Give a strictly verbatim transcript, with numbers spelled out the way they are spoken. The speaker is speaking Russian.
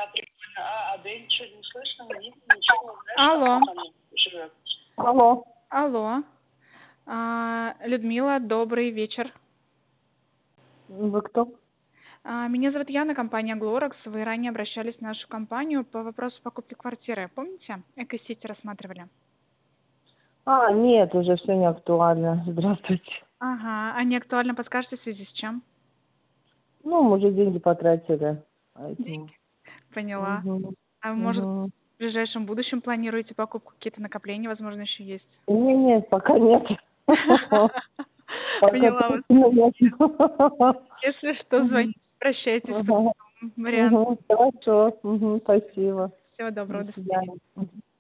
она прикольная. А Адель, что, не слышно, не видно, ничего, знаешь, Алло. как она там живет? Алло. Алло. А, Людмила, добрый вечер. Вы кто? А, Меня зовут Яна, компания Glorex. Вы ранее обращались в нашу компанию по вопросу покупки квартиры. Помните? Эко-сити рассматривали. А, нет, уже все не актуально. Здравствуйте. Ага. А не актуально, подскажете, в связи с чем? Ну, мы уже деньги потратили. Поэтому. Деньги. Поняла. Угу. А может, Угу. в ближайшем будущем планируете покупку? Какие-то накопления, возможно, еще есть? Не, нет, пока нет. Пока Поняла вас. точно нет. Если что, звоните, обращайтесь по Ага. вариантам. Хорошо. Мгм, спасибо. Всего доброго. До До свидания. свидания. Мгм.